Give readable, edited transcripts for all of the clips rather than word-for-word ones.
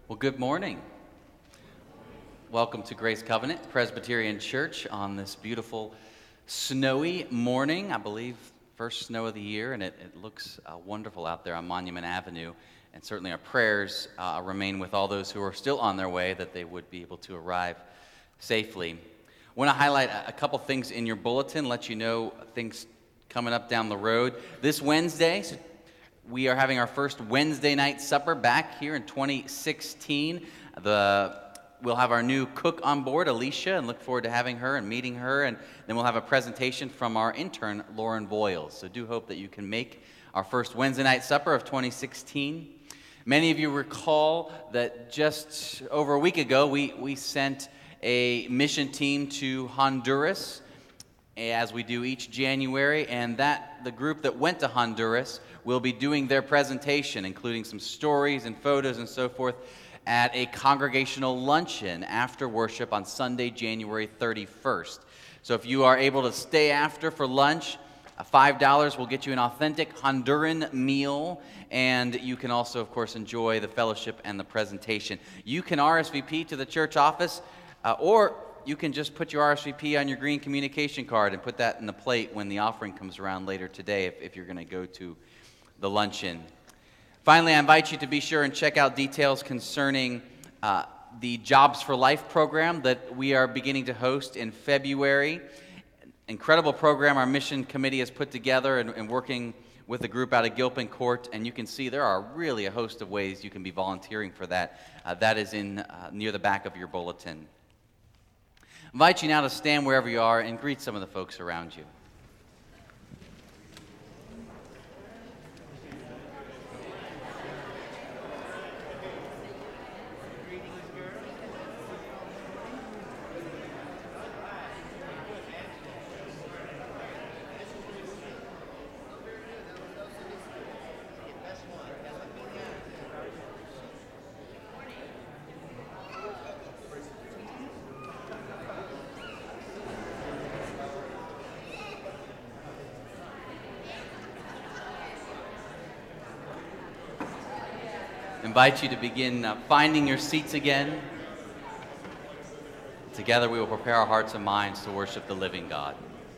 Well, good morning. Welcome to Grace Covenant Presbyterian Church on this beautiful snowy morning. I believe first snow of the year, and it looks wonderful out there on Monument Avenue. And certainly our prayers remain with all those who are still on their way, that they would be able to arrive safely. I want to highlight a couple things in your bulletin, let you know things coming up down the road. This Wednesday, we are having our first Wednesday night supper back here in 2016. We'll have our new cook on board, Alicia, and look forward to having her and meeting her. And then we'll have a presentation from our intern, Lauren Voiles. So do hope that you can make our first Wednesday night supper of 2016. Many of you recall that just over a week ago, we sent a mission team to Honduras, as we do each January, and the group that went to Honduras will be doing their presentation, including some stories and photos and so forth, at a congregational luncheon after worship on Sunday, January 31st. So if you are able to stay after for lunch, $5 will get you an authentic Honduran meal, and you can also, of course, enjoy the fellowship and the presentation. You can RSVP to the church office, or you can just put your RSVP on your green communication card and put that in the plate when the offering comes around later today if you're going to go to the luncheon. Finally, I invite you to be sure and check out details concerning the Jobs for Life program that we are beginning to host in February. Incredible program our mission committee has put together and working with a group out of Gilpin Court, and you can see there are really a host of ways you can be volunteering for that. That is in near the back of your bulletin. I invite you now to stand wherever you are and greet some of the folks around you. Invite you to begin finding your seats again. Together we will prepare our hearts and minds to worship the living God.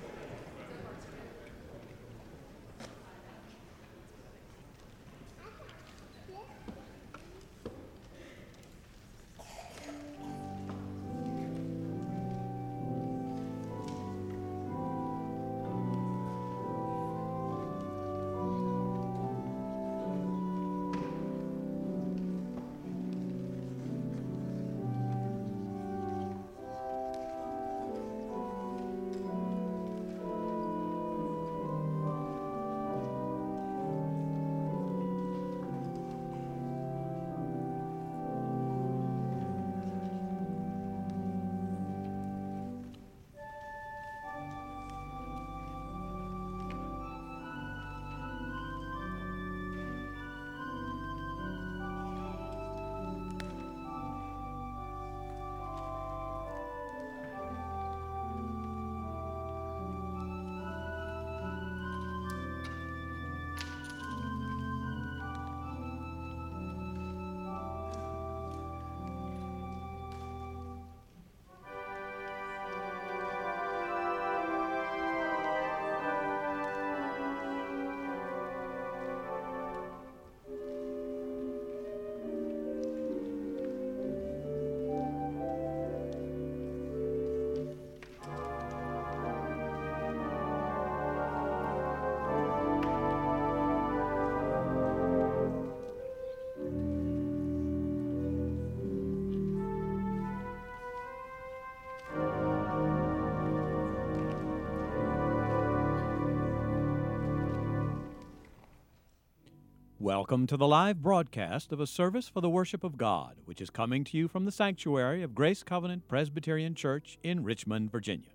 Welcome to the live broadcast of a service for the worship of God, which is coming to you from the sanctuary of Grace Covenant Presbyterian Church in Richmond, Virginia.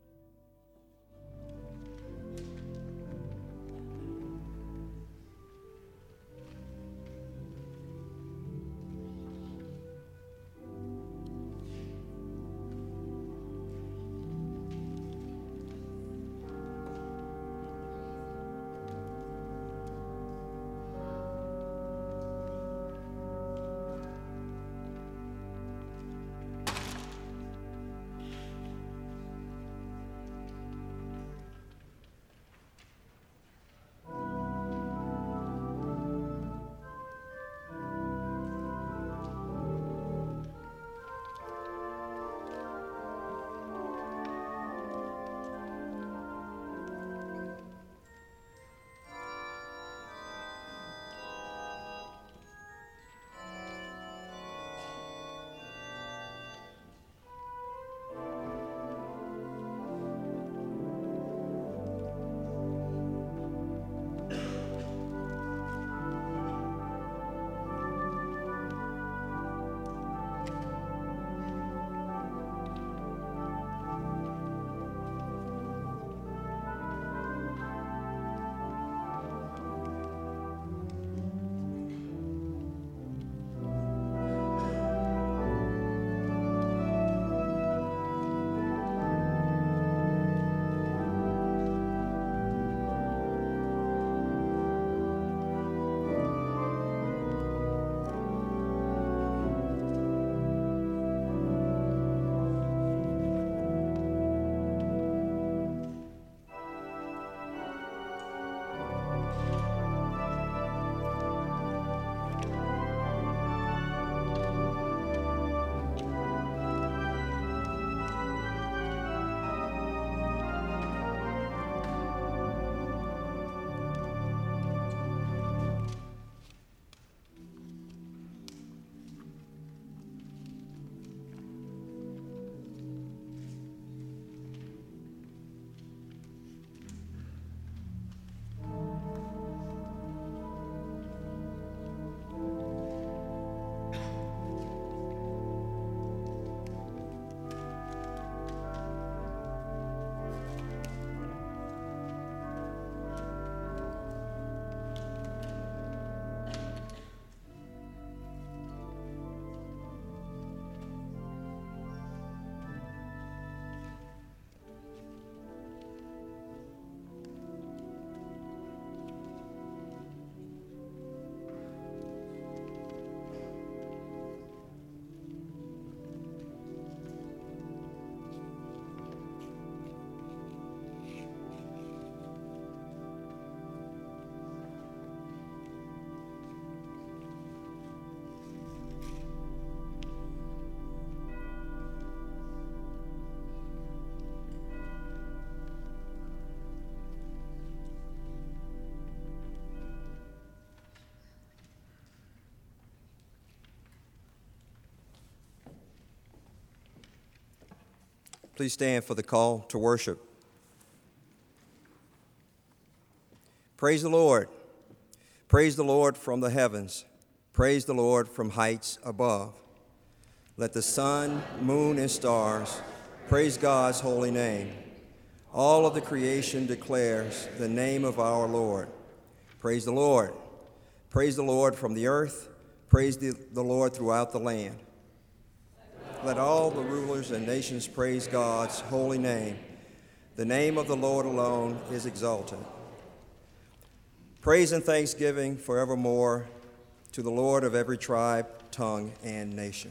Please stand for the call to worship. Praise the Lord. Praise the Lord from the heavens. Praise the Lord from heights above. Let the sun, moon, and stars praise God's holy name. All of the creation declares the name of our Lord. Praise the Lord. Praise the Lord from the earth. Praise the Lord throughout the land. Let all the rulers and nations praise God's holy name. The name of the Lord alone is exalted. Praise and thanksgiving forevermore to the Lord of every tribe, tongue, and nation.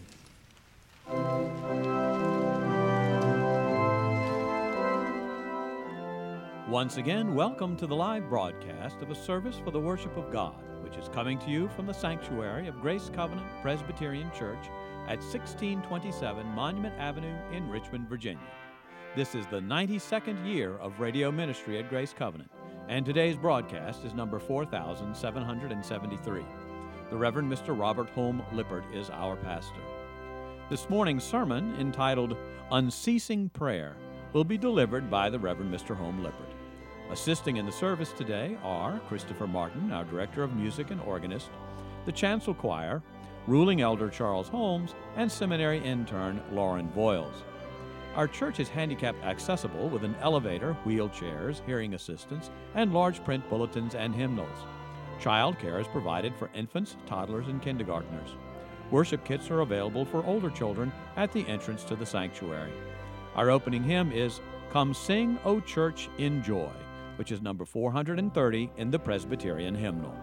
Once again, welcome to the live broadcast of a service for the worship of God, which is coming to you from the sanctuary of Grace Covenant Presbyterian Church at 1627 Monument Avenue in Richmond, Virginia. This is the 92nd year of radio ministry at Grace Covenant, and today's broadcast is number 4773. The Reverend Mr. Robert Holm Lippert is our pastor. This morning's sermon, entitled Unceasing Prayer, will be delivered by the Reverend Mr. Holm Lippert. Assisting in the service today are Christopher Martin, our Director of Music and Organist, the Chancel Choir, Ruling Elder Charles Holmes, and Seminary Intern Lauren Voiles. Our church is handicap accessible with an elevator, wheelchairs, hearing assistance, and large print bulletins and hymnals. Child care is provided for infants, toddlers, and kindergartners. Worship kits are available for older children at the entrance to the sanctuary. Our opening hymn is Come Sing, O Church, in Joy, which is number 430 in the Presbyterian hymnal.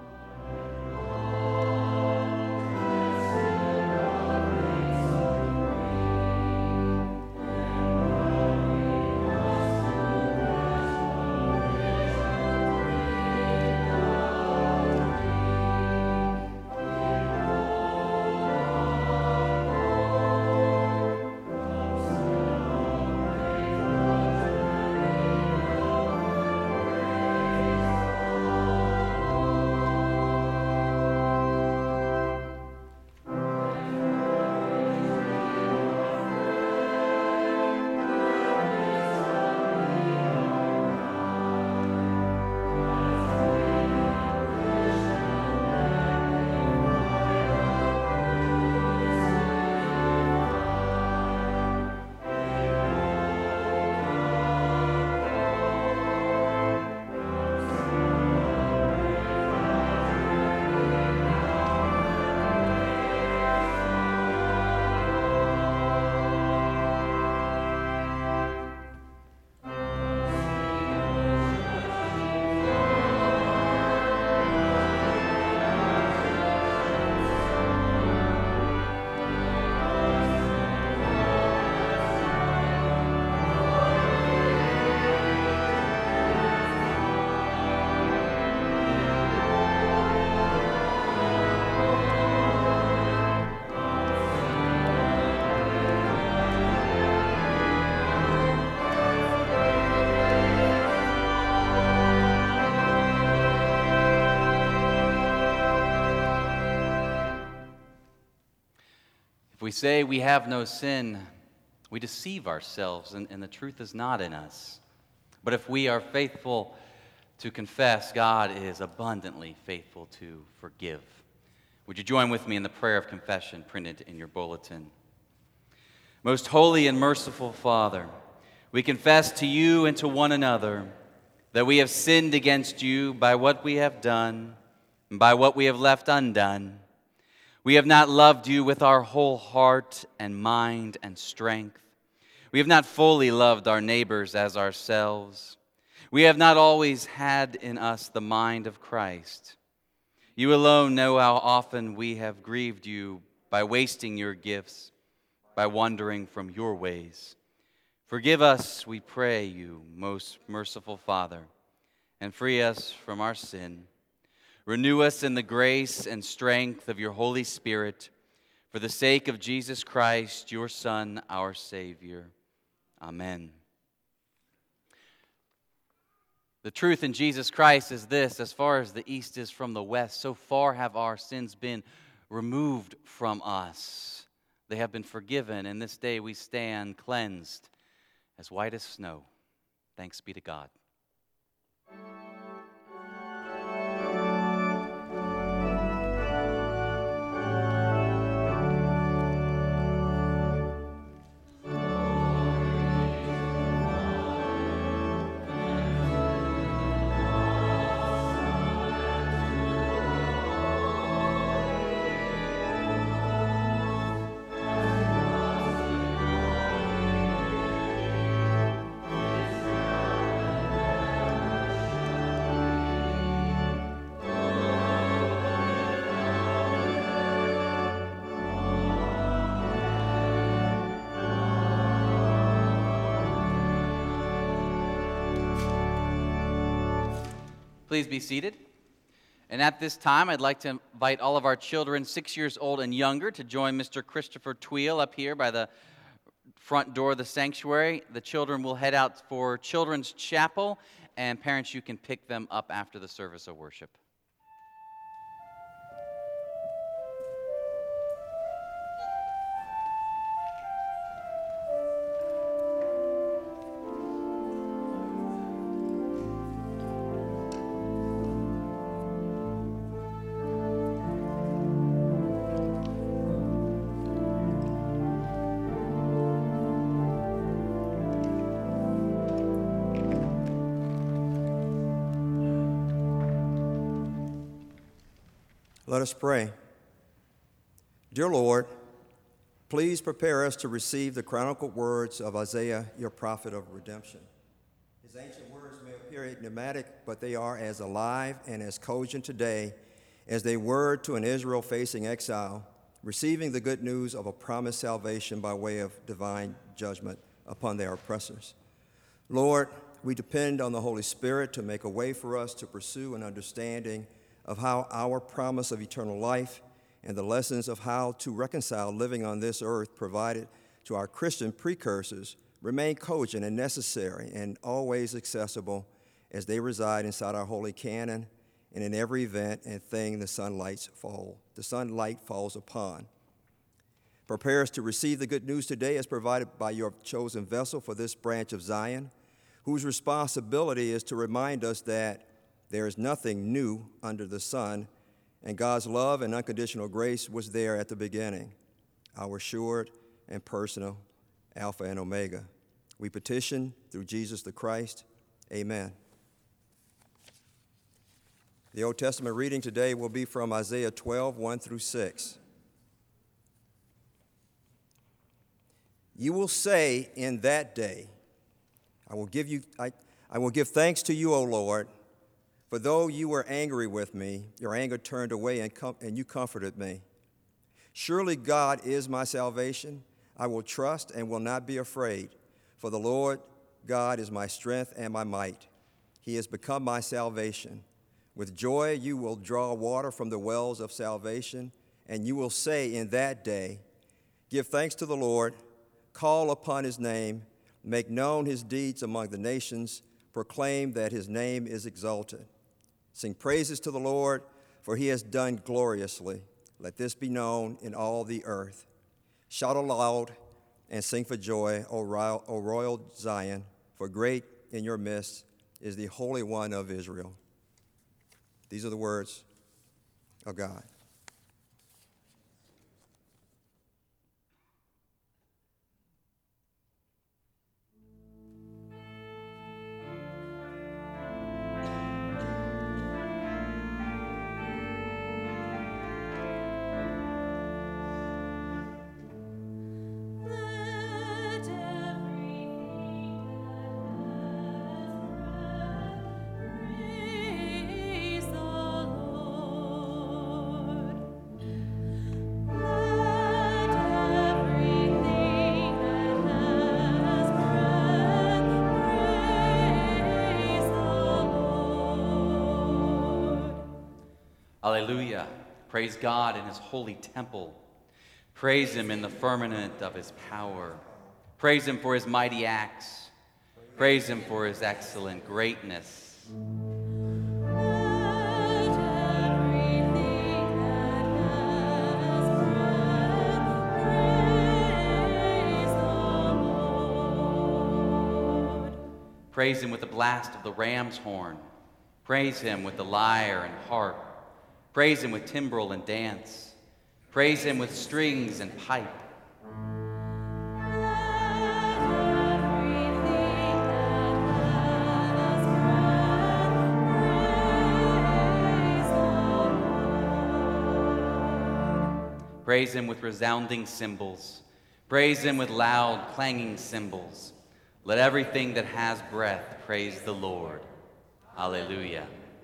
If we say we have no sin, we deceive ourselves, and the truth is not in us. But if we are faithful to confess, God is abundantly faithful to forgive. Would you join with me in the prayer of confession printed in your bulletin? Most holy and merciful Father, we confess to you and to one another that we have sinned against you by what we have done and by what we have left undone. We have not loved you with our whole heart and mind and strength. We have not fully loved our neighbors as ourselves. We have not always had in us the mind of Christ. You alone know how often we have grieved you by wasting your gifts, by wandering from your ways. Forgive us, we pray you, most merciful Father, and free us from our sin. Renew us in the grace and strength of your Holy Spirit, for the sake of Jesus Christ, your Son, our Savior. Amen. The truth in Jesus Christ is this: as far as the east is from the west, so far have our sins been removed from us. They have been forgiven, and this day we stand cleansed as white as snow. Thanks be to God. Please be seated. And at this time, I'd like to invite all of our children 6 years old and younger to join Mr. Christopher Tweel up here by the front door of the sanctuary. The children will head out for Children's Chapel, and parents, you can pick them up after the service of worship. Let us pray. Dear Lord, please prepare us to receive the chronicled words of Isaiah, your prophet of redemption. His ancient words may appear enigmatic, but they are as alive and as cogent today as they were to an Israel facing exile, receiving the good news of a promised salvation by way of divine judgment upon their oppressors. Lord, we depend on the Holy Spirit to make a way for us to pursue an understanding of how our promise of eternal life and the lessons of how to reconcile living on this earth provided to our Christian precursors remain cogent and necessary and always accessible as they reside inside our holy canon and in every event and thing the sunlight falls upon. Prepare us to receive the good news today as provided by your chosen vessel for this branch of Zion, whose responsibility is to remind us that there is nothing new under the sun, and God's love and unconditional grace was there at the beginning, our assured and personal Alpha and Omega. We petition through Jesus the Christ. Amen. The Old Testament reading today will be from Isaiah 12, 1 through 6. You will say in that day, I will give thanks to you, O Lord, for though you were angry with me, your anger turned away and you comforted me. Surely God is my salvation. I will trust and will not be afraid, for the Lord God is my strength and my might. He has become my salvation. With joy you will draw water from the wells of salvation, and you will say in that day, give thanks to the Lord, call upon his name, make known his deeds among the nations, proclaim that his name is exalted. Sing praises to the Lord, for he has done gloriously. Let this be known in all the earth. Shout aloud and sing for joy, O royal Zion, for great in your midst is the Holy One of Israel. These are the words of God. Hallelujah. Praise God in his holy temple. Praise him in the firmament of his power. Praise him for his mighty acts. Praise him for his excellent greatness. Praise him with the blast of the ram's horn. Praise him with the lyre and harp. Praise him with timbrel and dance. Praise him with strings and pipe. Praise him with resounding cymbals. Praise him with loud, clanging cymbals. Let everything that has breath praise the Lord. Alleluia.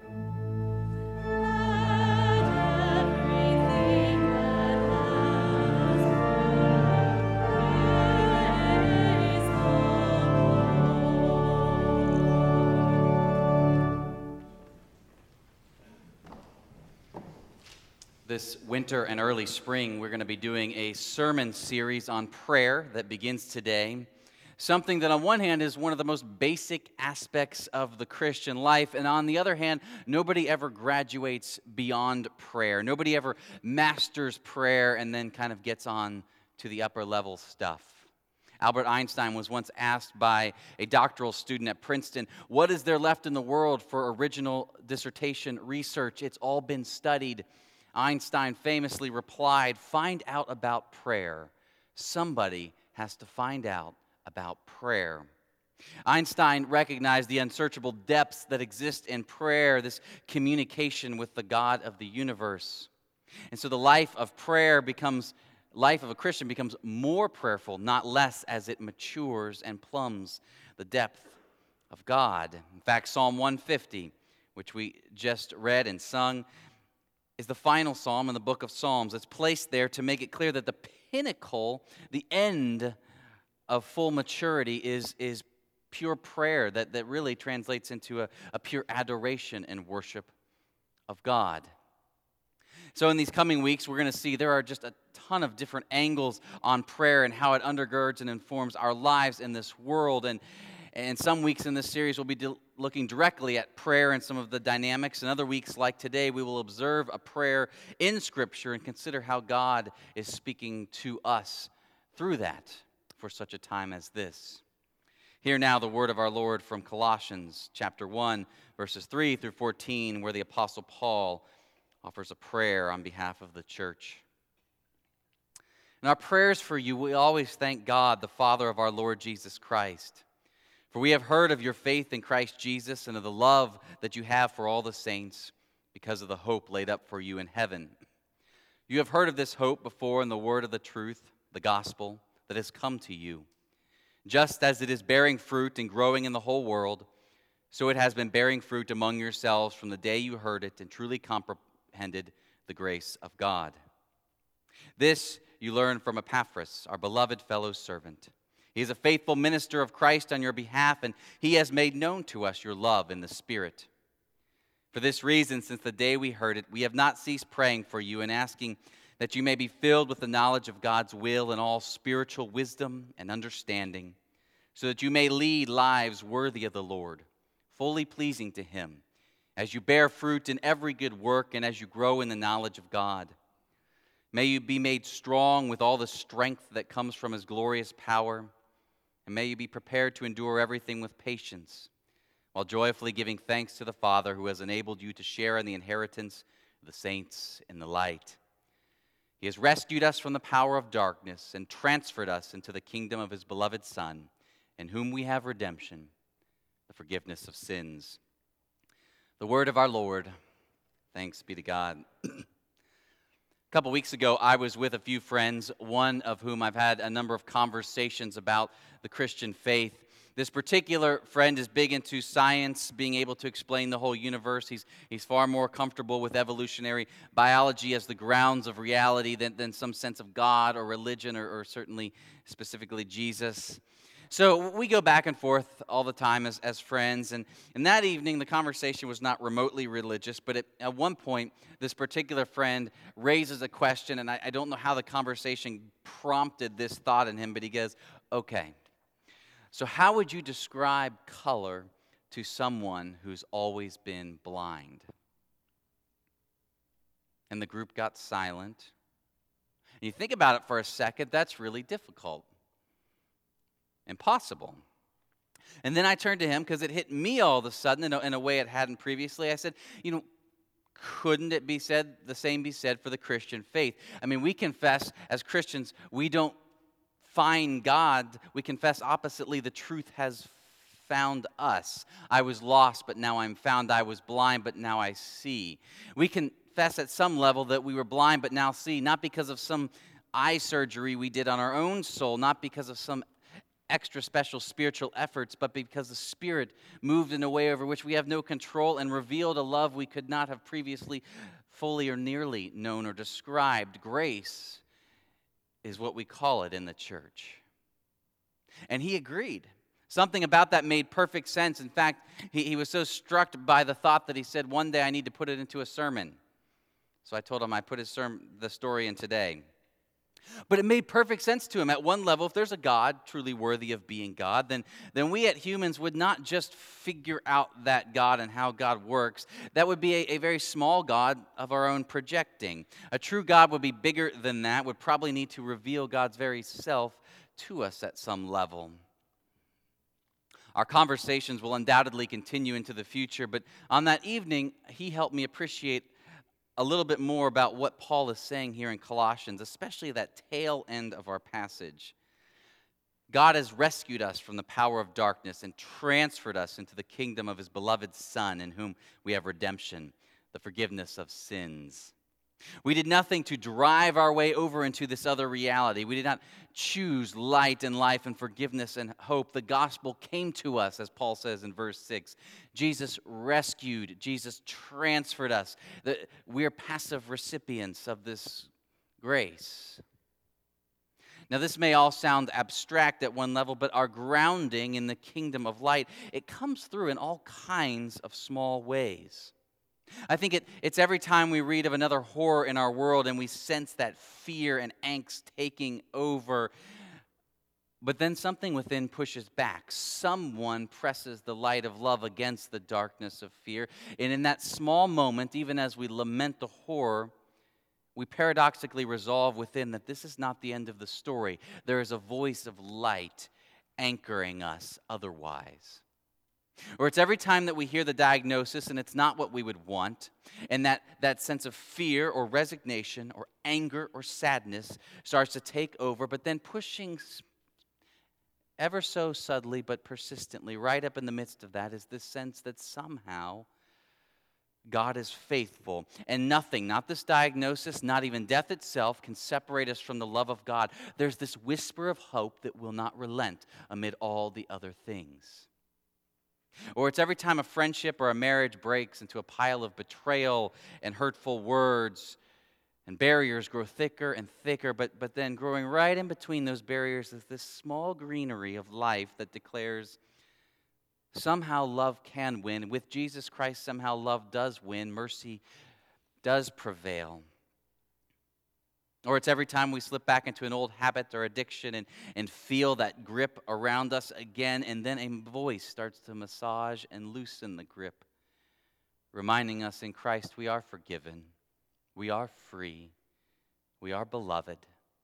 This winter and early spring, we're going to be doing a sermon series on prayer that begins today. Something that on one hand is one of the most basic aspects of the Christian life, and on the other hand, nobody ever graduates beyond prayer. Nobody ever masters prayer and then kind of gets on to the upper level stuff. Albert Einstein was once asked by a doctoral student at Princeton, what is there left in the world for original dissertation research? It's all been studied. Einstein famously replied, find out about prayer. Somebody has to find out about prayer. Einstein recognized the unsearchable depths that exist in prayer, this communication with the God of the universe. And so the life of a Christian becomes more prayerful, not less, as it matures and plumbs the depth of God. In fact, Psalm 150, which we just read and sung, is the final psalm in the book of Psalms. It's placed there to make it clear that the pinnacle, the end of full maturity is pure prayer that really translates into a pure adoration and worship of God. So in these coming weeks, we're going to see there are just a ton of different angles on prayer and how it undergirds and informs our lives in this world. And some weeks in this series, we'll be looking directly at prayer and some of the dynamics. And other weeks, like today, we will observe a prayer in Scripture and consider how God is speaking to us through that for such a time as this. Hear now the word of our Lord from Colossians chapter 1, verses 3 through 14, where the Apostle Paul offers a prayer on behalf of the church. In our prayers for you, we always thank God, the Father of our Lord Jesus Christ. For we have heard of your faith in Christ Jesus and of the love that you have for all the saints because of the hope laid up for you in heaven. You have heard of this hope before in the word of the truth, the gospel, that has come to you. Just as it is bearing fruit and growing in the whole world, so it has been bearing fruit among yourselves from the day you heard it and truly comprehended the grace of God. This you learned from Epaphras, our beloved fellow servant. He is a faithful minister of Christ on your behalf, and he has made known to us your love in the Spirit. For this reason, since the day we heard it, we have not ceased praying for you and asking that you may be filled with the knowledge of God's will and all spiritual wisdom and understanding, so that you may lead lives worthy of the Lord, fully pleasing to him, as you bear fruit in every good work and as you grow in the knowledge of God. May you be made strong with all the strength that comes from his glorious power, and may you be prepared to endure everything with patience, while joyfully giving thanks to the Father who has enabled you to share in the inheritance of the saints in the light. He has rescued us from the power of darkness and transferred us into the kingdom of his beloved Son, in whom we have redemption, the forgiveness of sins. The word of our Lord. Thanks be to God. A couple weeks ago, I was with a few friends, one of whom I've had a number of conversations about the Christian faith. This particular friend is big into science, being able to explain the whole universe. He's far more comfortable with evolutionary biology as the grounds of reality than some sense of God or religion or certainly specifically Jesus. So we go back and forth all the time as friends, and that evening the conversation was not remotely religious, but at one point this particular friend raises a question, and I don't know how the conversation prompted this thought in him, but he goes, okay, so how would you describe color to someone who's always been blind? And the group got silent. And you think about it for a second, that's really difficult. Impossible. And then I turned to him because it hit me all of a sudden in a way it hadn't previously. I said, couldn't it be said, the same be said for the Christian faith? I mean, we confess as Christians, we don't find God. We confess oppositely, the truth has found us. I was lost, but now I'm found. I was blind, but now I see. We confess at some level that we were blind, but now see, not because of some eye surgery we did on our own soul, not because of some extra special spiritual efforts, but because the Spirit moved in a way over which we have no control and revealed a love we could not have previously fully or nearly known or described. Grace is what we call it in the church. And he agreed. Something about that made perfect sense. In fact, he was so struck by the thought that he said, one day I need to put it into a sermon. So I told him I put the story in today. But it made perfect sense to him. At one level, if there's a God truly worthy of being God, then we as humans would not just figure out that God and how God works. That would be a very small God of our own projecting. A true God would be bigger than that, would probably need to reveal God's very self to us at some level. Our conversations will undoubtedly continue into the future, but on that evening, he helped me appreciate a little bit more about what Paul is saying here in Colossians, especially that tail end of our passage. God has rescued us from the power of darkness and transferred us into the kingdom of his beloved Son, in whom we have redemption, the forgiveness of sins. We did nothing to drive our way over into this other reality. We did not choose light and life and forgiveness and hope. The gospel came to us, as Paul says in verse 6. Jesus rescued, Jesus transferred us. We're passive recipients of this grace. Now, this may all sound abstract at one level, but our grounding in the kingdom of light, it comes through in all kinds of small ways. I think it's every time we read of another horror in our world and we sense that fear and angst taking over, but then something within pushes back. Someone presses the light of love against the darkness of fear. And in that small moment, even as we lament the horror, we paradoxically resolve within that this is not the end of the story. There is a voice of light anchoring us otherwise. Or it's every time that we hear the diagnosis and it's not what we would want, and that sense of fear or resignation or anger or sadness starts to take over, but then pushing ever so subtly but persistently right up in the midst of that is this sense that somehow God is faithful, and nothing, not this diagnosis, not even death itself, can separate us from the love of God. There's this whisper of hope that will not relent amid all the other things. Or it's every time a friendship or a marriage breaks into a pile of betrayal and hurtful words, and barriers grow thicker and thicker, but then growing right in between those barriers is this small greenery of life that declares somehow love can win. With Jesus Christ, somehow love does win. Mercy does prevail. Or it's every time we slip back into an old habit or addiction and feel that grip around us again, and then a voice starts to massage and loosen the grip, reminding us in Christ we are forgiven, we are free, we are beloved.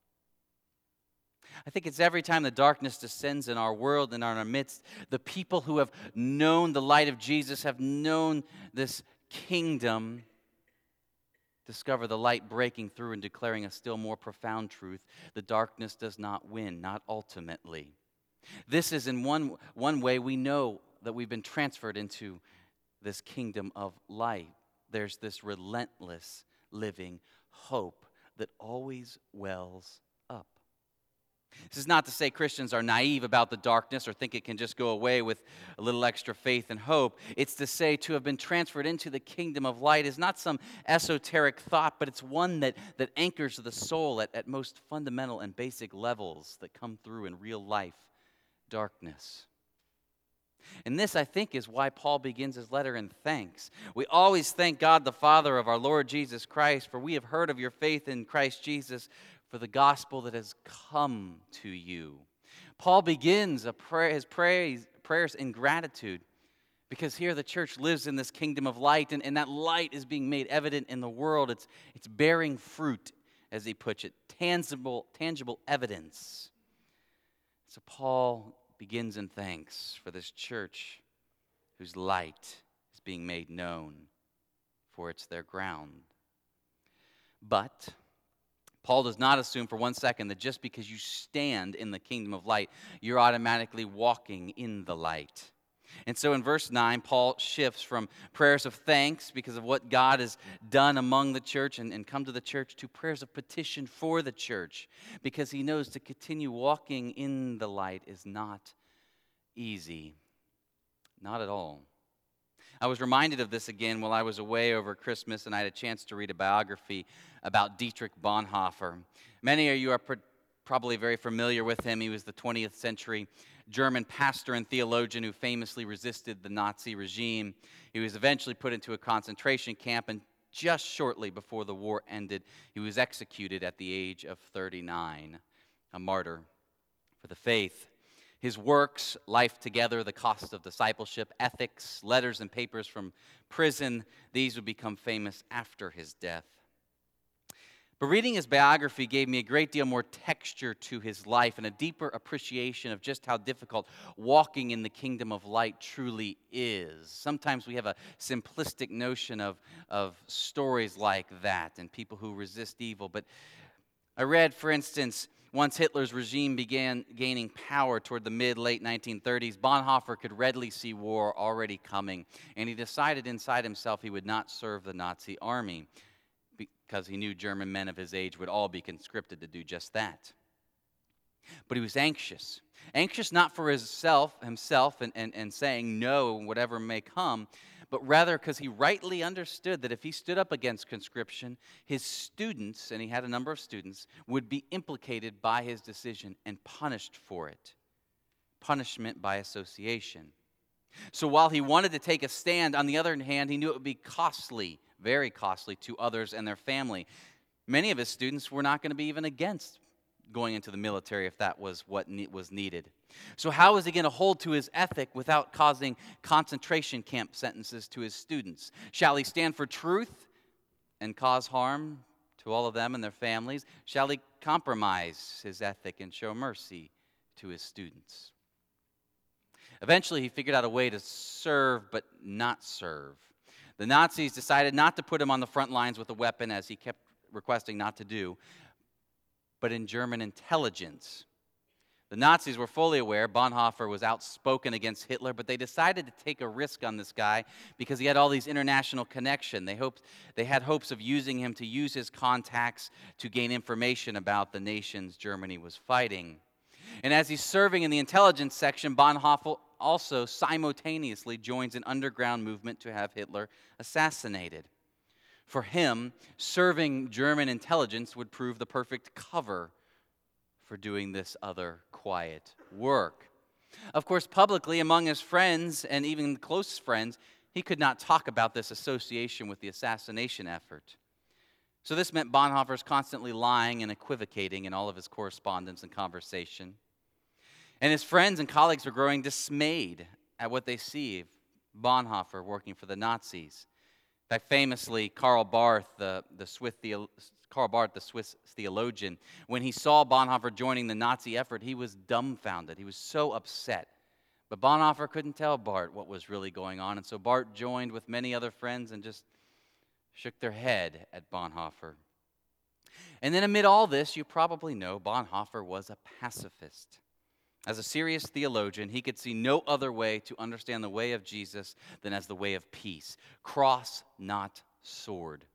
I think it's every time the darkness descends in our world and in our midst, the people who have known the light of Jesus, have known this kingdom, discover the light breaking through and declaring a still more profound truth. The darkness does not win, not ultimately. This is in one way we know that we've been transferred into this kingdom of light. There's this relentless living hope that always wells up. This is not to say Christians are naive about the darkness or think it can just go away with a little extra faith and hope. It's to say to have been transferred into the kingdom of light is not some esoteric thought, but it's one that anchors the soul at most fundamental and basic levels that come through in real life darkness. And this, I think, is why Paul begins his letter in thanks. We always thank God the Father of our Lord Jesus Christ, for we have heard of your faith in Christ Jesus, for the gospel that has come to you. Paul begins his prayers in gratitude, because here the church lives in this kingdom of light, and that light is being made evident in the world. It's bearing fruit, as he puts it, tangible evidence. So Paul begins in thanks for this church whose light is being made known, for it's their ground. But Paul does not assume for 1 second that just because you stand in the kingdom of light, you're automatically walking in the light. And so in verse 9, Paul shifts from prayers of thanks because of what God has done among the church and come to the church to prayers of petition for the church, because he knows to continue walking in the light is not easy. Not at all. I was reminded of this again while I was away over Christmas, and I had a chance to read a biography about Dietrich Bonhoeffer. Many of you are probably very familiar with him. He was the 20th century German pastor and theologian who famously resisted the Nazi regime. He was eventually put into a concentration camp, and just shortly before the war ended, he was executed at the age of 39, a martyr for the faith. His works, Life Together, The Cost of Discipleship, Ethics, Letters and Papers from Prison, these would become famous after his death. But reading his biography gave me a great deal more texture to his life and a deeper appreciation of just how difficult walking in the kingdom of light truly is. Sometimes we have a simplistic notion of stories like that and people who resist evil. But I read, for instance, once Hitler's regime began gaining power toward the mid-late 1930s, Bonhoeffer could readily see war already coming, and he decided inside himself he would not serve the Nazi army, because he knew German men of his age would all be conscripted to do just that. But he was anxious not for himself and saying no, whatever may come, but rather because he rightly understood that if he stood up against conscription, his students, and he had a number of students, would be implicated by his decision and punished for it. Punishment by association. So while he wanted to take a stand, on the other hand, he knew it would be costly, very costly to others and their family. Many of his students were not going to be even against going into the military if that was what was needed. So how is he going to hold to his ethic without causing concentration camp sentences to his students? Shall he stand for truth and cause harm to all of them and their families? Shall he compromise his ethic and show mercy to his students? Eventually, he figured out a way to serve but not serve. The Nazis decided not to put him on the front lines with a weapon, as he kept requesting not to do, but in German intelligence. The Nazis were fully aware Bonhoeffer was outspoken against Hitler, but they decided to take a risk on this guy because he had all these international connections. They had hopes of using him to use his contacts to gain information about the nations Germany was fighting. And as he's serving in the intelligence section, Bonhoeffer also simultaneously joins an underground movement to have Hitler assassinated. For him, serving German intelligence would prove the perfect cover for doing this other quiet work. Of course, publicly, among his friends and even close friends, he could not talk about this association with the assassination effort. So this meant Bonhoeffer's constantly lying and equivocating in all of his correspondence and conversation. And his friends and colleagues were growing dismayed at what they see of Bonhoeffer working for the Nazis. In fact, famously, Karl Barth, the Swiss theologian, when he saw Bonhoeffer joining the Nazi effort, he was dumbfounded. He was so upset. But Bonhoeffer couldn't tell Barth what was really going on, and so Barth joined with many other friends and just shook their head at Bonhoeffer. And then amid all this, you probably know Bonhoeffer was a pacifist. As a serious theologian, he could see no other way to understand the way of Jesus than as the way of peace. Cross, not sword.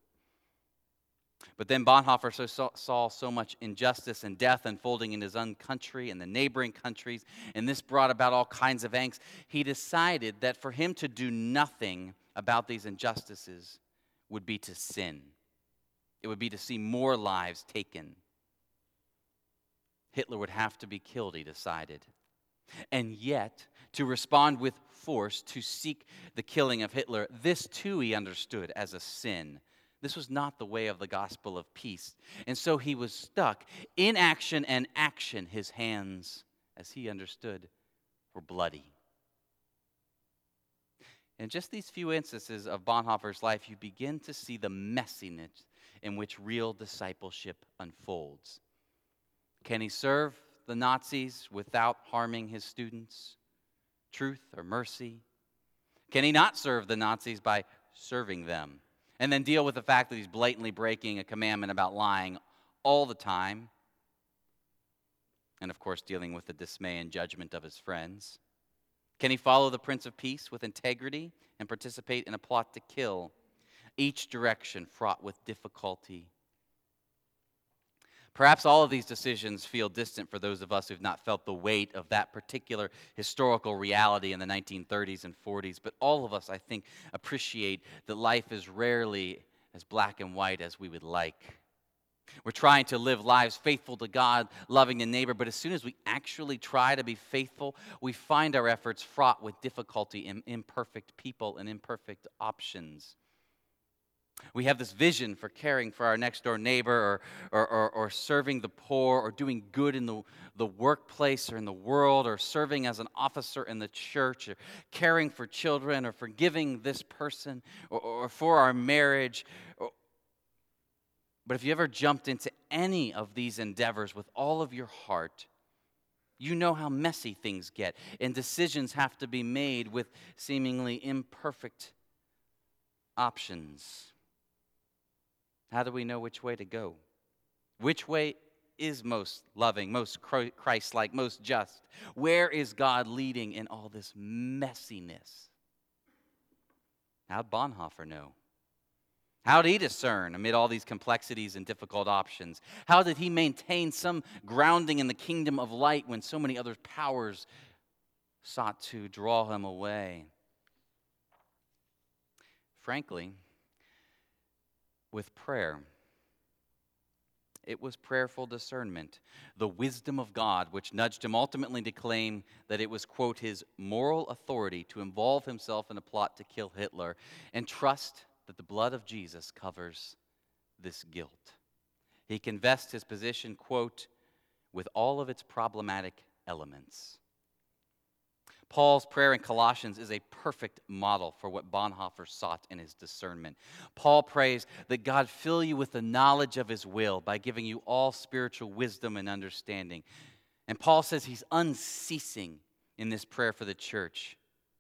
But then Bonhoeffer saw so much injustice and death unfolding in his own country and the neighboring countries, and this brought about all kinds of angst. He decided that for him to do nothing about these injustices would be to sin. It would be to see more lives taken. Hitler would have to be killed, he decided. And yet, to respond with force, to seek the killing of Hitler, this too he understood as a sin. This was not the way of the gospel of peace. And so he was stuck in action and action. His hands, as he understood, were bloody. In just these few instances of Bonhoeffer's life, you begin to see the messiness in which real discipleship unfolds. Can he serve the Nazis without harming his students? Truth or mercy? Can he not serve the Nazis by serving them? And then deal with the fact that he's blatantly breaking a commandment about lying all the time? And of course, dealing with the dismay and judgment of his friends. Can he follow the Prince of Peace with integrity and participate in a plot to kill? Each direction fraught with difficulty. Perhaps all of these decisions feel distant for those of us who've not felt the weight of that particular historical reality in the 1930s and 40s, but all of us, I think, appreciate that life is rarely as black and white as we would like. We're trying to live lives faithful to God, loving the neighbor, but as soon as we actually try to be faithful, we find our efforts fraught with difficulty and imperfect people and imperfect options. We have this vision for caring for our next door neighbor or serving the poor or doing good in the workplace or in the world or serving as an officer in the church or caring for children or forgiving this person or for our marriage. But if you ever jumped into any of these endeavors with all of your heart, you know how messy things get and decisions have to be made with seemingly imperfect options. How do we know which way to go? Which way is most loving, most Christ-like, most just? Where is God leading in all this messiness? How'd Bonhoeffer know? How did he discern amid all these complexities and difficult options? How did he maintain some grounding in the kingdom of light when so many other powers sought to draw him away? Frankly, with prayer. It was prayerful discernment, the wisdom of God, which nudged him ultimately to claim that it was, quote, his moral authority to involve himself in a plot to kill Hitler and trust that the blood of Jesus covers this guilt. He confessed his position, quote, with all of its problematic elements. Paul's prayer in Colossians is a perfect model for what Bonhoeffer sought in his discernment. Paul prays that God fill you with the knowledge of his will by giving you all spiritual wisdom and understanding. And Paul says he's unceasing in this prayer for the church.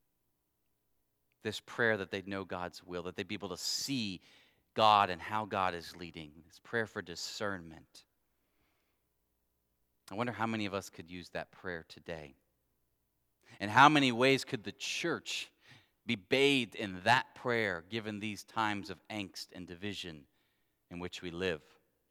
This prayer that they'd know God's will, that they'd be able to see God and how God is leading. This prayer for discernment. I wonder how many of us could use that prayer today. And how many ways could the church be bathed in that prayer given these times of angst and division in which we live?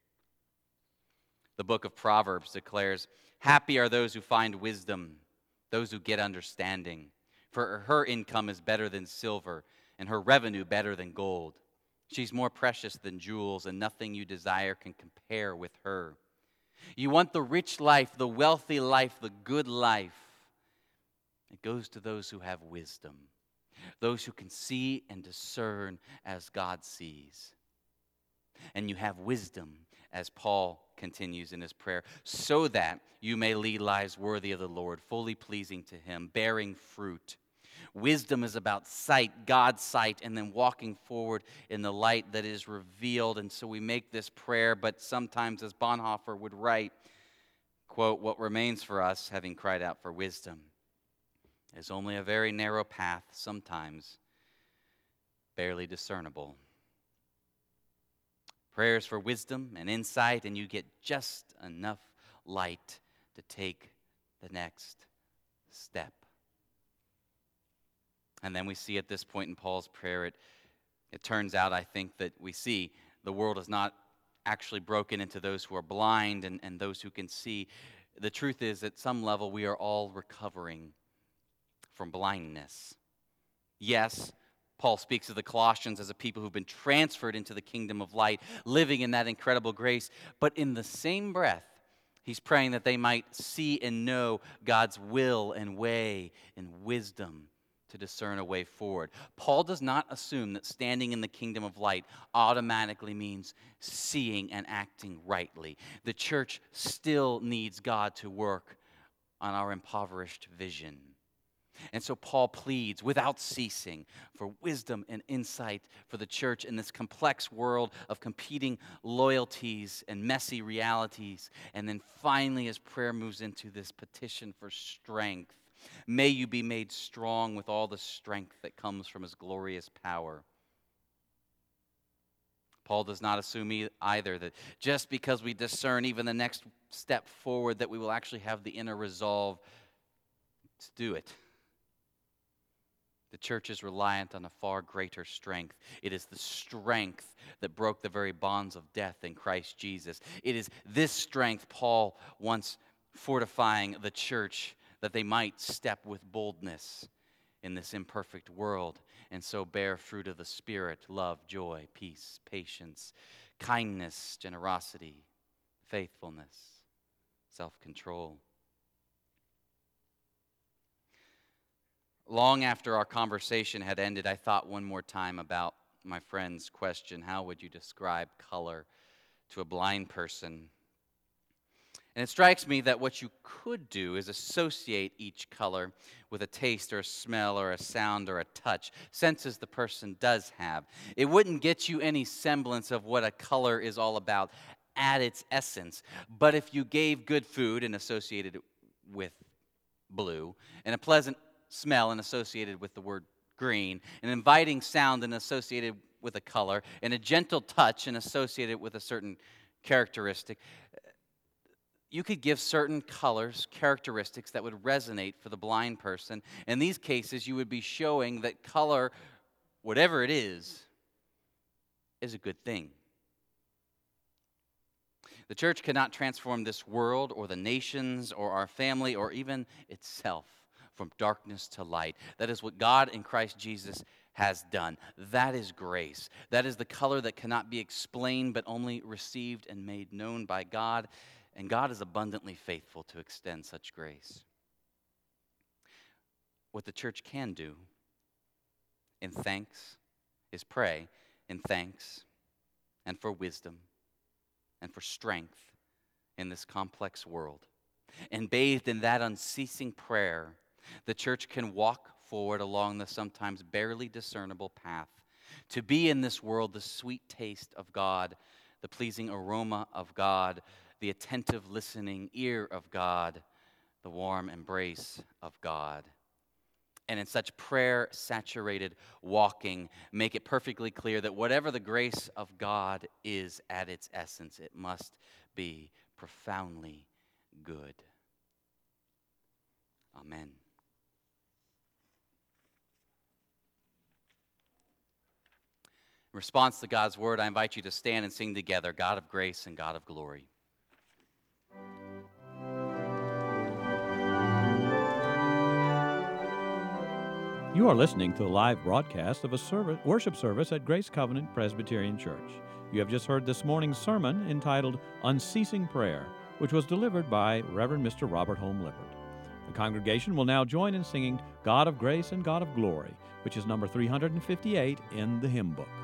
The book of Proverbs declares, "Happy are those who find wisdom, those who get understanding. For her income is better than silver, and her revenue better than gold. She's more precious than jewels, and nothing you desire can compare with her." You want the rich life, the wealthy life, the good life. It goes to those who have wisdom, those who can see and discern as God sees. And you have wisdom, as Paul continues in his prayer, so that you may lead lives worthy of the Lord, fully pleasing to him, bearing fruit. Wisdom is about sight, God's sight, and then walking forward in the light that is revealed. And so we make this prayer, but sometimes, as Bonhoeffer would write, quote, "What remains for us, having cried out for wisdom, is only a very narrow path, sometimes barely discernible." Prayers for wisdom and insight, and you get just enough light to take the next step. And then we see at this point in Paul's prayer, it turns out, I think, that we see the world is not actually broken into those who are blind and those who can see. The truth is, at some level, we are all recovering from blindness. Yes, Paul speaks of the Colossians as a people who've been transferred into the kingdom of light, living in that incredible grace. But in the same breath, he's praying that they might see and know God's will and way and wisdom to discern a way forward. Paul does not assume that standing in the kingdom of light automatically means seeing and acting rightly. The church still needs God to work on our impoverished vision. And so Paul pleads without ceasing for wisdom and insight for the church in this complex world of competing loyalties and messy realities. And then finally, his prayer moves into this petition for strength. May you be made strong with all the strength that comes from his glorious power. Paul does not assume either that just because we discern even the next step forward that we will actually have the inner resolve to do it. The church is reliant on a far greater strength. It is the strength that broke the very bonds of death in Christ Jesus. It is this strength Paul wants fortifying the church that they might step with boldness in this imperfect world and so bear fruit of the Spirit, love, joy, peace, patience, kindness, generosity, faithfulness, self-control. Long after our conversation had ended, I thought one more time about my friend's question, how would you describe color to a blind person? And it strikes me that what you could do is associate each color with a taste or a smell or a sound or a touch, senses the person does have. It wouldn't get you any semblance of what a color is all about at its essence. But if you gave good food and associated it with blue, and a pleasant smell and associated with the word green, an inviting sound and associated with a color, and a gentle touch and associated with a certain characteristic, you could give certain colors characteristics that would resonate for the blind person. In these cases, you would be showing that color, whatever it is a good thing. The church cannot transform this world or the nations or our family or even itself from darkness to light. That is what God in Christ Jesus has done. That is grace. That is the color that cannot be explained but only received and made known by God. And God is abundantly faithful to extend such grace. What the church can do in thanks is pray in thanks and for wisdom and for strength in this complex world. And bathed in that unceasing prayer, the church can walk forward along the sometimes barely discernible path to be in this world the sweet taste of God, the pleasing aroma of God, the attentive listening ear of God, the warm embrace of God. And in such prayer-saturated walking, make it perfectly clear that whatever the grace of God is at its essence, it must be profoundly good. Amen. In response to God's word, I invite you to stand and sing together, God of grace and God of glory. You are listening to a live broadcast of a worship service at Grace Covenant Presbyterian Church. You have just heard this morning's sermon entitled Unceasing Prayer, which was delivered by Reverend Mr. Robert Holm Lippert. The congregation will now join in singing God of Grace and God of Glory, which is number 358 in the hymn book.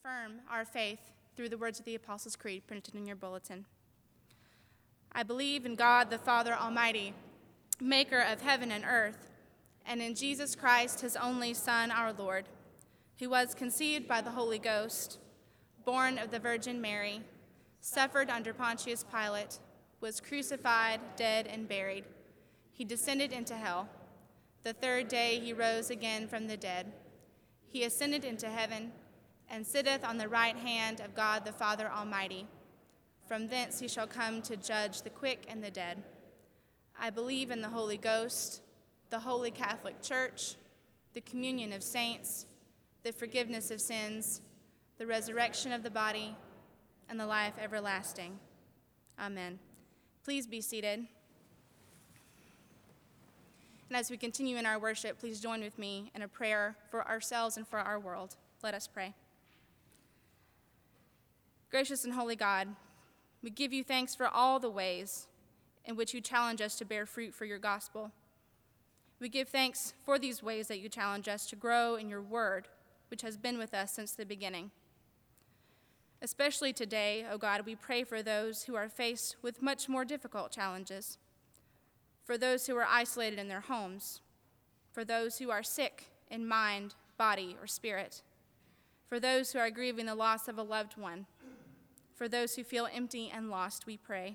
affirm our faith through the words of the Apostles' Creed printed in your bulletin. I believe in God, the Father Almighty, maker of heaven and earth, and in Jesus Christ, his only Son, our Lord, who was conceived by the Holy Ghost, born of the Virgin Mary, suffered under Pontius Pilate, was crucified, dead, and buried. He descended into hell. The third day he rose again from the dead. He ascended into heaven and sitteth on the right hand of God the Father Almighty. From thence he shall come to judge the quick and the dead. I believe in the Holy Ghost, the Holy Catholic Church, the communion of saints, the forgiveness of sins, the resurrection of the body, and the life everlasting. Amen. Please be seated. And as we continue in our worship, please join with me in a prayer for ourselves and for our world. Let us pray. Gracious and holy God, we give you thanks for all the ways in which you challenge us to bear fruit for your gospel. We give thanks for these ways that you challenge us to grow in your word, which has been with us since the beginning. Especially today, O God, we pray for those who are faced with much more difficult challenges, for those who are isolated in their homes, for those who are sick in mind, body, or spirit, for those who are grieving the loss of a loved one, for those who feel empty and lost, we pray.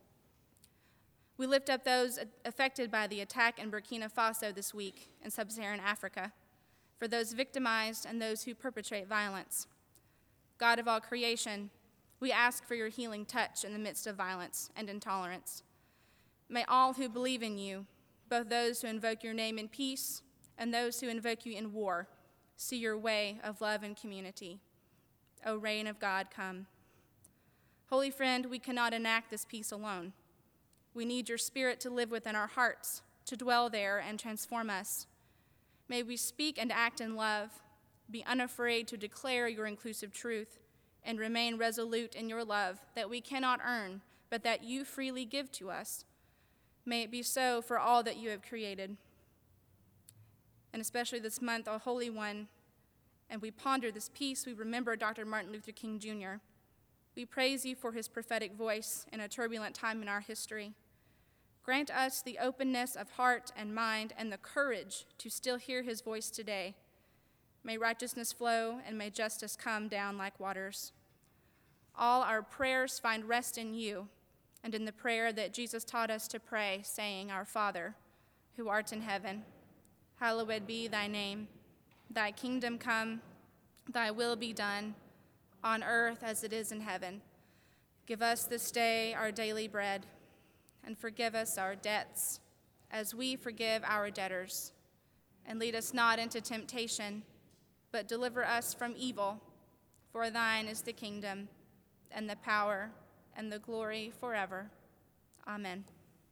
We lift up those affected by the attack in Burkina Faso this week in sub-Saharan Africa, for those victimized and those who perpetrate violence. God of all creation, we ask for your healing touch in the midst of violence and intolerance. May all who believe in you, both those who invoke your name in peace and those who invoke you in war, see your way of love and community. O reign of God, come. Holy friend, we cannot enact this peace alone. We need your spirit to live within our hearts, to dwell there and transform us. May we speak and act in love, be unafraid to declare your inclusive truth, and remain resolute in your love that we cannot earn, but that you freely give to us. May it be so for all that you have created. And especially this month, O Holy One, and we ponder this peace, we remember Dr. Martin Luther King Jr. We praise you for his prophetic voice in a turbulent time in our history. Grant us the openness of heart and mind and the courage to still hear his voice today. May righteousness flow and may justice come down like waters. All our prayers find rest in you and in the prayer that Jesus taught us to pray, saying, Our Father, who art in heaven, hallowed be thy name. Thy kingdom come, thy will be done, on earth as it is in heaven. Give us this day our daily bread, and forgive us our debts, as we forgive our debtors. And lead us not into temptation, but deliver us from evil. For thine is the kingdom, and the power, and the glory forever. Amen.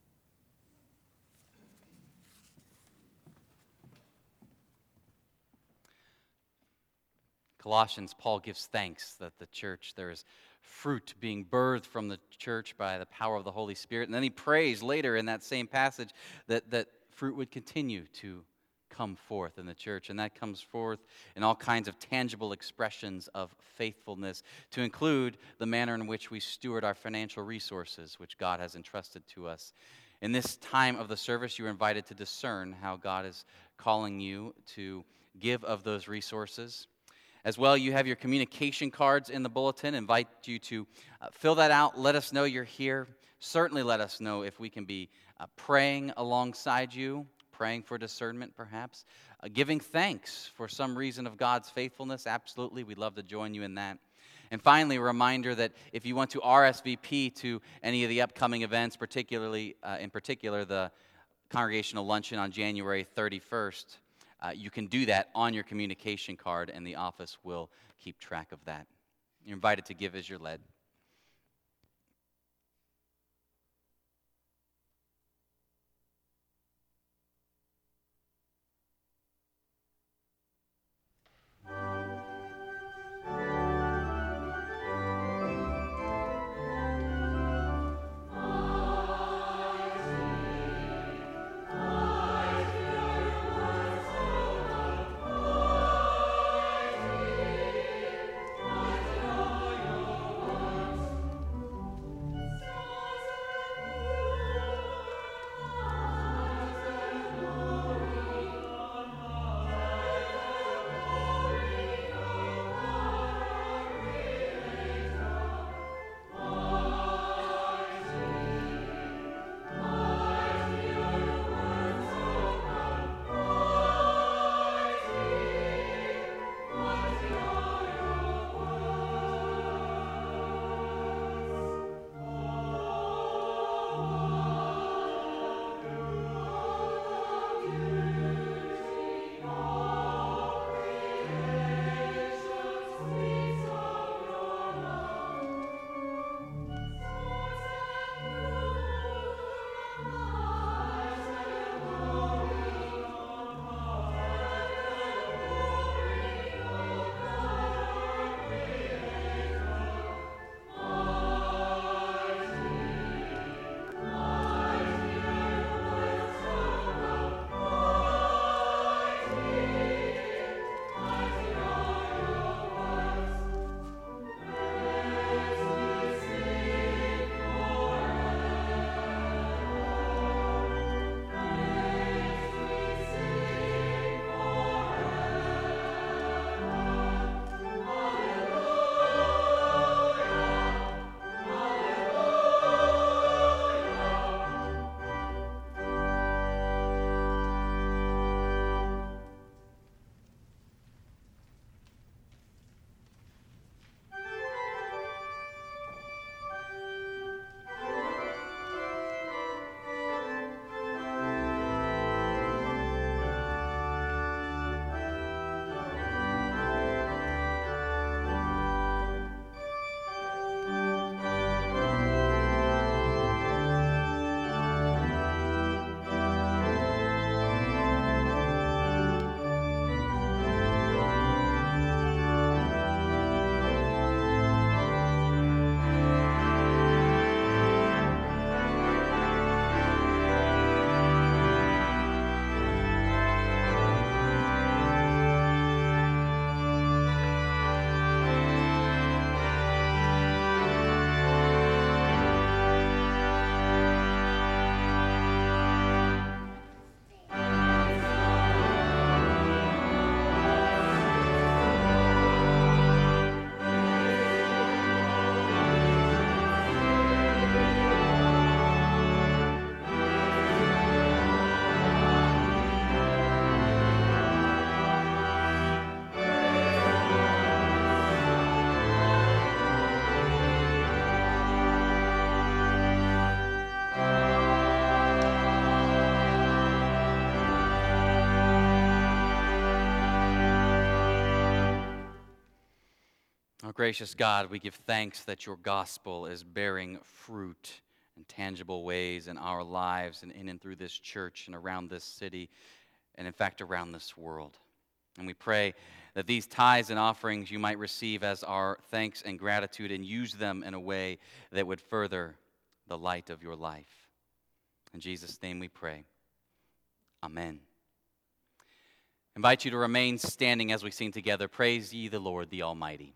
Colossians, Paul gives thanks that the church, there is fruit being birthed from the church by the power of the Holy Spirit. And then he prays later in that same passage that fruit would continue to come forth in the church. And that comes forth in all kinds of tangible expressions of faithfulness, to include the manner in which we steward our financial resources, which God has entrusted to us. In this time of the service, you are invited to discern how God is calling you to give of those resources. As well, you have your communication cards in the bulletin. Invite you to fill that out. Let us know you're here. Certainly let us know if we can be praying alongside you, praying for discernment perhaps, giving thanks for some reason of God's faithfulness. Absolutely, we'd love to join you in that. And finally, a reminder that if you want to RSVP to any of the upcoming events, in particular the Congregational Luncheon on January 31st, you can do that on your communication card, and the office will keep track of that. You're invited to give as you're led. Our gracious God, we give thanks that your gospel is bearing fruit in tangible ways in our lives and in and through this church and around this city and, in fact, around this world. And we pray that these tithes and offerings you might receive as our thanks and gratitude and use them in a way that would further the light of your life. In Jesus' name we pray. Amen. I invite you to remain standing as we sing together, Praise Ye the Lord, the Almighty.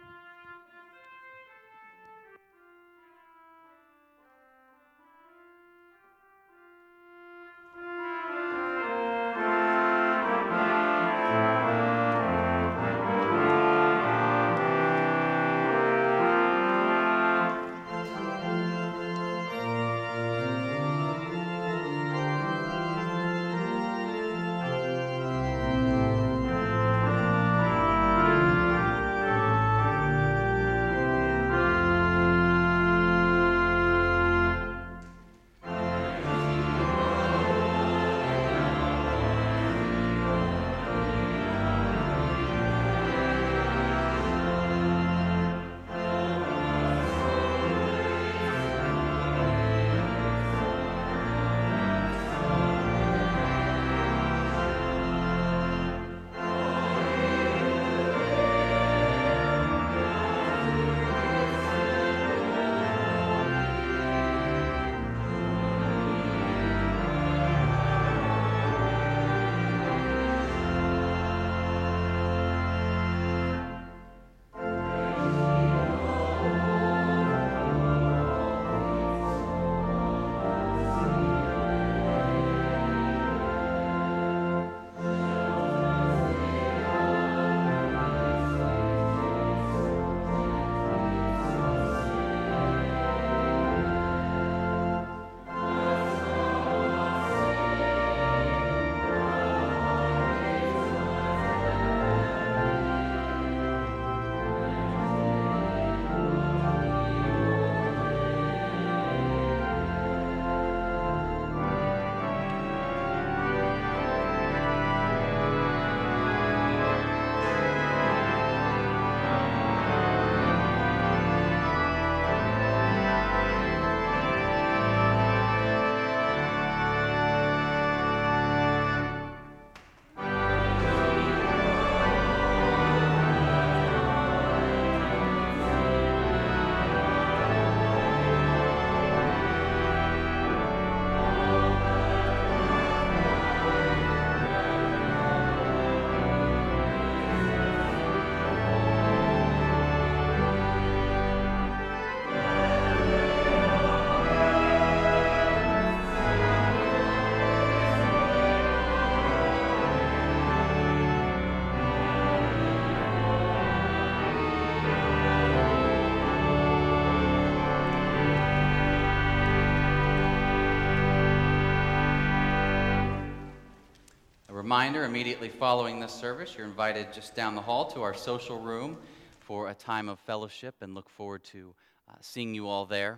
Reminder, immediately following this service, you're invited just down the hall to our social room for a time of fellowship and look forward to seeing you all there.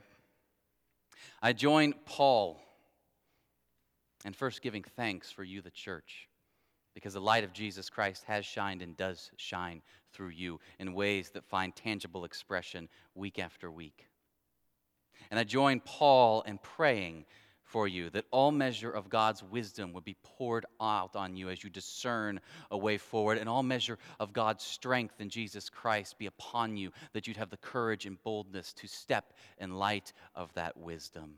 I join Paul in first giving thanks for you, the church, because the light of Jesus Christ has shined and does shine through you in ways that find tangible expression week after week. And I join Paul in praying for you, that all measure of God's wisdom would be poured out on you as you discern a way forward, and all measure of God's strength in Jesus Christ be upon you, that you'd have the courage and boldness to step in light of that wisdom.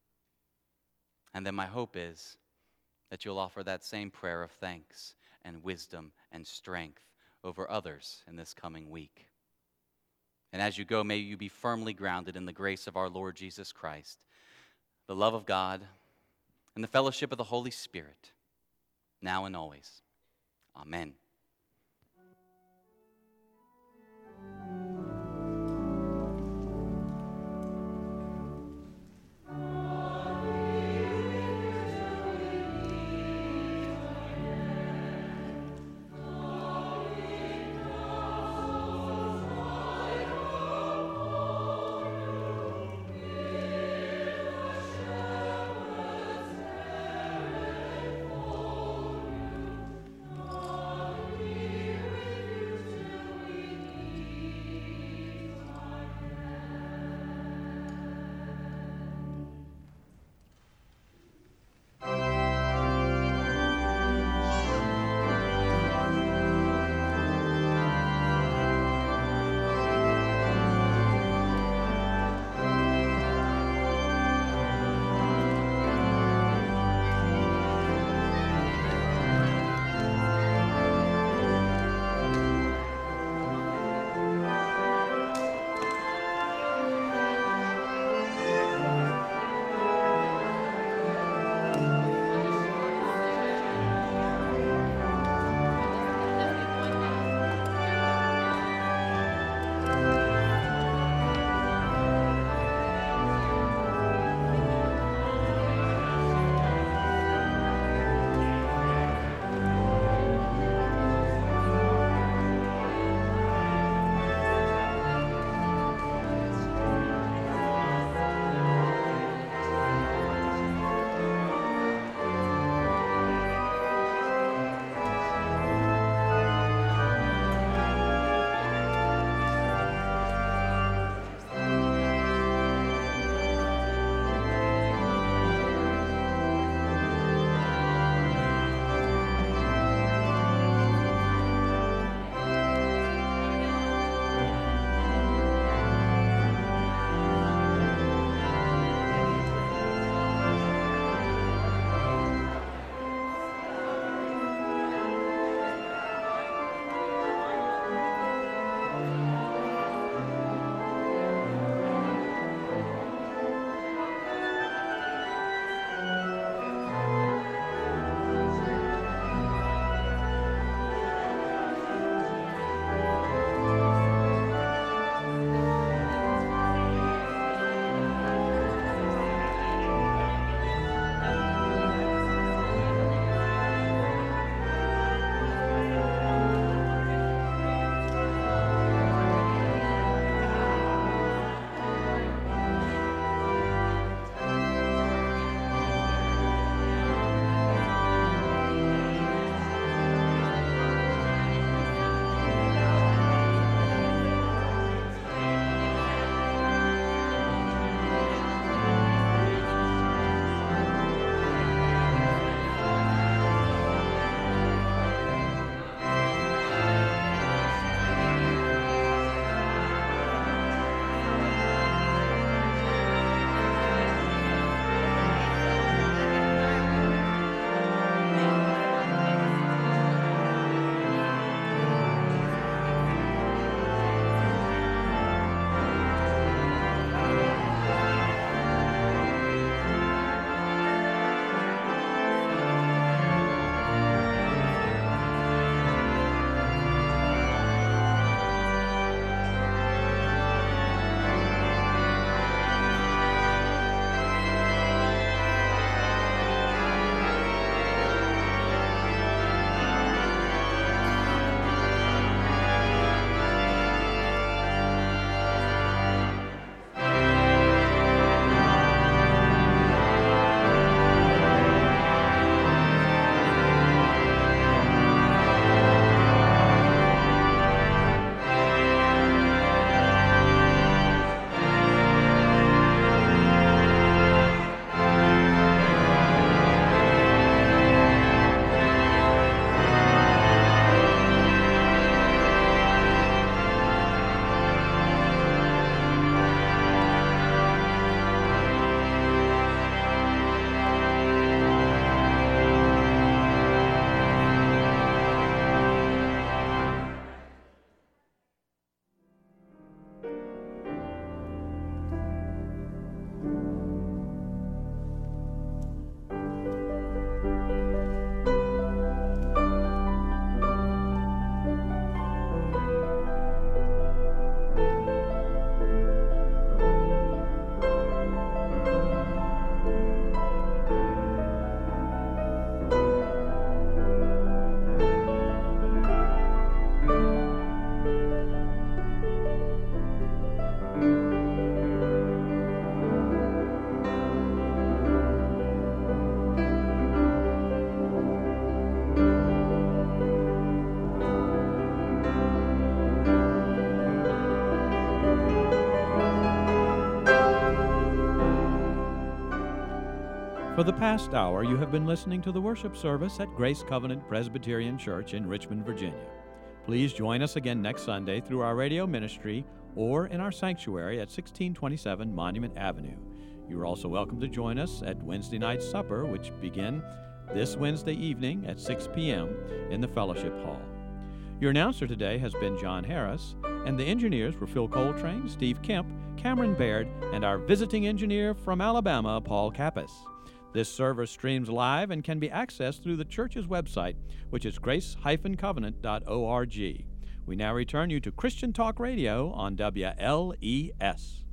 And then my hope is that you'll offer that same prayer of thanks and wisdom and strength over others in this coming week. And as you go, may you be firmly grounded in the grace of our Lord Jesus Christ, the love of God, and the fellowship of the Holy Spirit, now and always. Amen. For the past hour, you have been listening to the worship service at Grace Covenant Presbyterian Church in Richmond, Virginia. Please join us again next Sunday through our radio ministry or in our sanctuary at 1627 Monument Avenue. You are also welcome to join us at Wednesday night supper, which begin this Wednesday evening at 6 p.m. in the Fellowship Hall. Your announcer today has been John Harris, and the engineers were Phil Coltrane, Steve Kemp, Cameron Baird, and our visiting engineer from Alabama, Paul Kappas. This service streams live and can be accessed through the church's website, which is grace-covenant.org. We now return you to Christian Talk Radio on WLES.